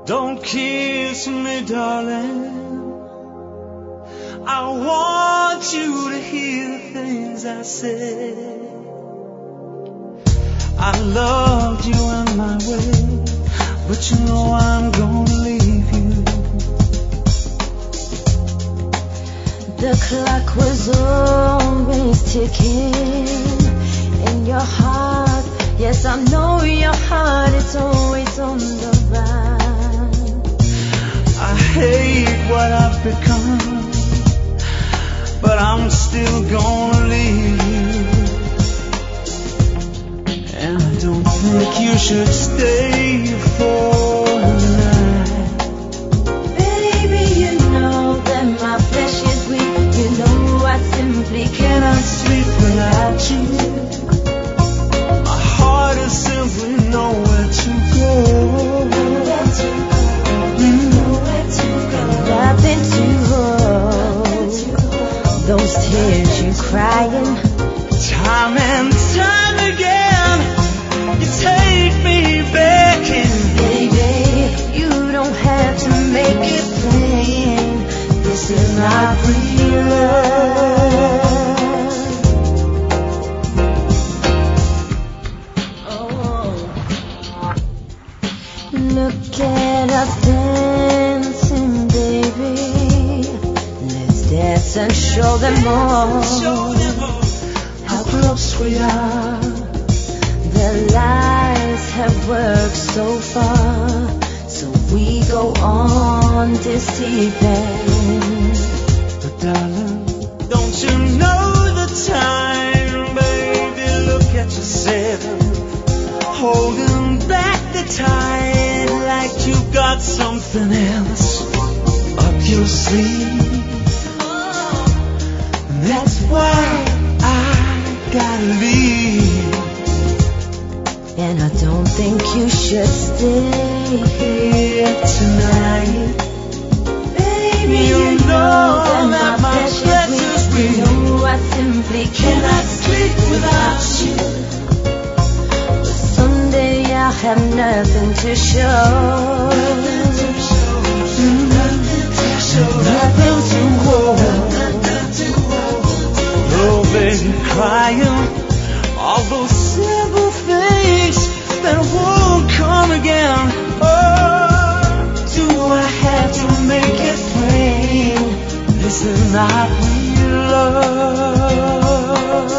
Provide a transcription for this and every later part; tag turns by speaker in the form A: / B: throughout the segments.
A: Don't kiss me, darling. I want you to hear the things I said. I loved you in my way, but you know I'm gonna leave you.
B: The clock was always ticking in your heart. Yes, I know your heart is always on the run.
A: I hate what I've become, but I'm still gonna leave you. And I don't think you should stay for the night.
B: Baby, you know that my flesh is weak. You know I simply cannot sleep without you.
A: My heart is simply nowhere to go.
B: Nowhere to go. Nothing to hold. Those tears you crying,
A: Time and time again, you take me back in.
B: baby, you don't have to make it plain. This is not real love. Oh, look at us dancing, baby. Let's dance and show them all how close we are. Their lies have worked so far, so we go on deceiving.
A: But darling, don't you know the time, baby? Look at yourself, holding back the tide like you got something else up your sleeve. That's why I gotta leave.
B: And I don't think you should stay
A: Here tonight,
B: baby.
A: you know that my
B: flesh
A: flesh is weak.
B: You know I simply cannot sleep without you. But someday I'll have nothing to show.
A: Nothing to hold. Oh, baby, crying all those simple things that won't come again. Oh, do I have to make it plain? This is not real love.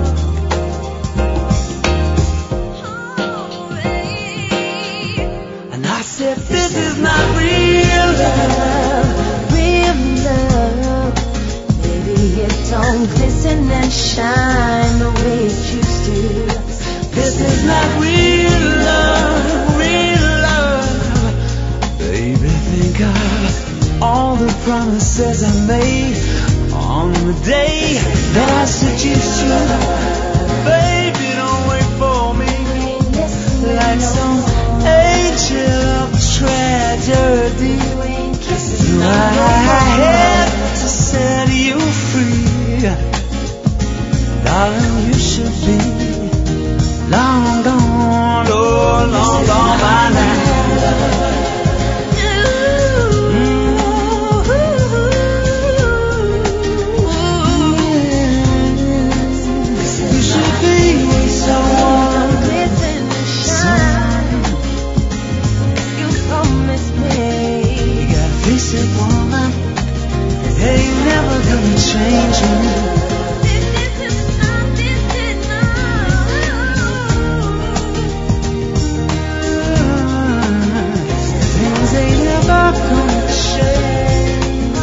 A: And I said, this is not real love.
B: Real love, baby, it don't glisten and shine the way it used to.
A: This is not real love, real love. Baby, think of all the promises I made on the day that I seduced you. Baby, don't wait for me like some angel of tragedy. I had to set you free. Darling, you should be long gone, oh, long gone by now. You should be someone,
B: You promised me.
A: you gotta face it, woman. It ain't never gonna change me. Things ain't never gonna change.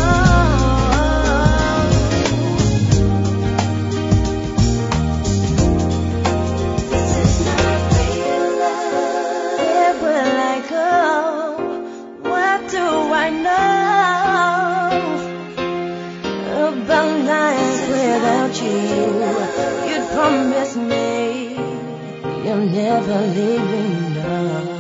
B: Where will I go? What do I know about life without you? You'd promised me you'll never leave me, no.